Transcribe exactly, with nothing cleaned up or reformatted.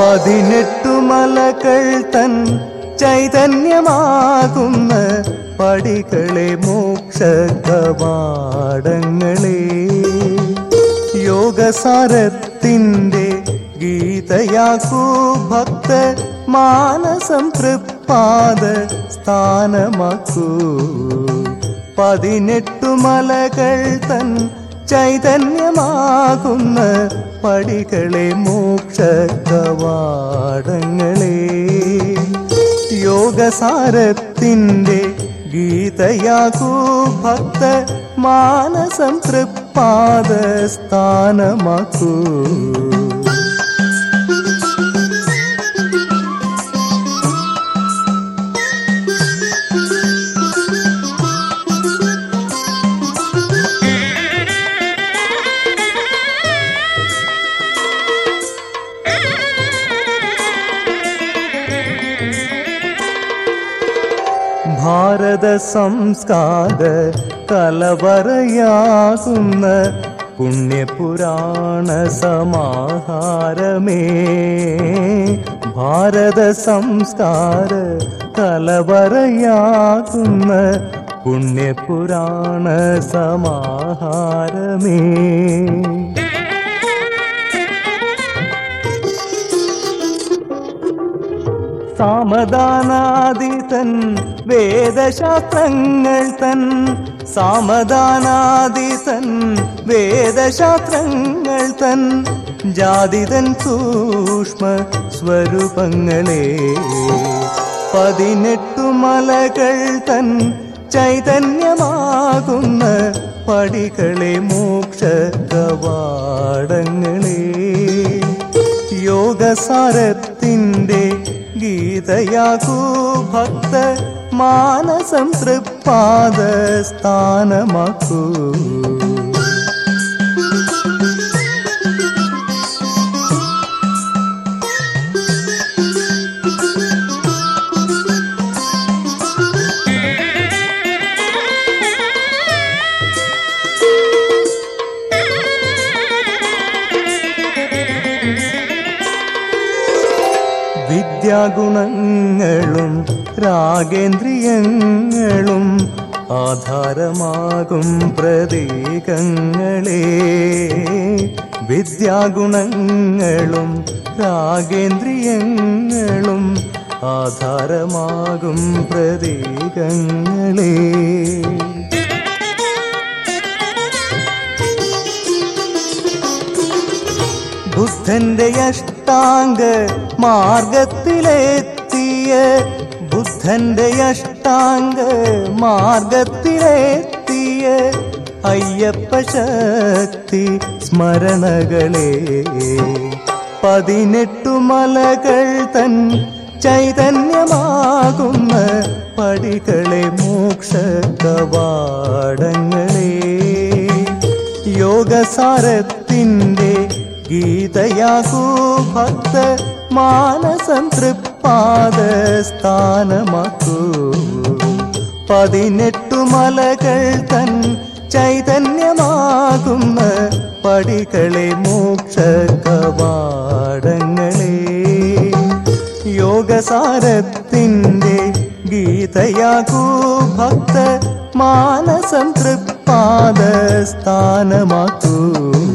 പതിനെട്ടു മലകൾ തൻ ചൈതന്യമാകുന്ന പടികളെ മോക്ഷ കവാടങ്ങളെ യോഗസാരത്തിൻ്റെ ഗീതയാക്കൂ ഭക്ത മാനസം തൃപ്പാദ സ്ഥാനമാക്കൂ. പതിനെട്ടു മലകൾ തൻ ചൈതന്യമാകുന്ന പടികളെ മോക്ഷ കവാടങ്ങളെ യോഗസാരത്തിൻ്റെ ഗീതയാകൂ ഭക്ത മാനസം തൃപ്പാദ സ്ഥാനമാക്കൂ. ഭാരത സംസ്കാര കലവറയാകുന്ന പുണ്യപുരാണ സമാഹാരമേ ഭാരത സംസ്കാര കലവറയാകുന്ന പുണ്യപുരാണ സമാഹാരമേ സാമദാനാദി തൻ വേദശാസ്ത്രങ്ങൾ തൻ സാമദാനാദി തൻ വേദശാസ്ത്രങ്ങൾ തൻ ജാതിതൻ സൂക്ഷ്മ സ്വരൂപങ്ങളെ പതിനെട്ടു മലകൾ തൻ ചൈതന്യമാകുന്ന പടികളെ മോക്ഷ കവാടങ്ങളെ യോഗസാരത്തിൻ്റെ ഗീതയാകൂ ഭക്ത മാനസം തൃപ്പാദ സ്ഥാനമാക്കൂ. വിദ്യാഗുണങ്ങളും രാഗേന്ദ്രിയങ്ങളും ആധാരമാകും പ്രതീകങ്ങളെ വിദ്യാഗുണങ്ങളും രാഗേന്ദ്രിയങ്ങളും ആധാരമാകും പ്രതീകങ്ങളെ ബുദ്ധന്റെ അഷ്ടാംഗ മാർഗത്തിലെത്തിയ ബുദ്ധന്റെ അഷ്ടാംഗ മാർഗത്തിലെത്തിയ അയ്യപ്പ ശക്തി സ്മരണകളെ പതിനെട്ടു മലകൾ തൻ ചൈതന്യമാകുന്ന പടികളെ മോക്ഷ കവാടങ്ങളെ യോഗസാരത്തിൻ്റെ ഗീതയാകൂ ഭക്ത മാനസം തൃപ്പാദ സ്ഥാനമാക്കൂ. പതിനെട്ടു മലകൾ തൻ ചൈതന്യമാകുന്ന പടികളെ മോക്ഷ കവാടങ്ങളെ യോഗസാരത്തിൻ്റെ ഗീതയാകൂ ഭക്ത മാനസം തൃപ്പാദ സ്ഥാനമാക്കൂ.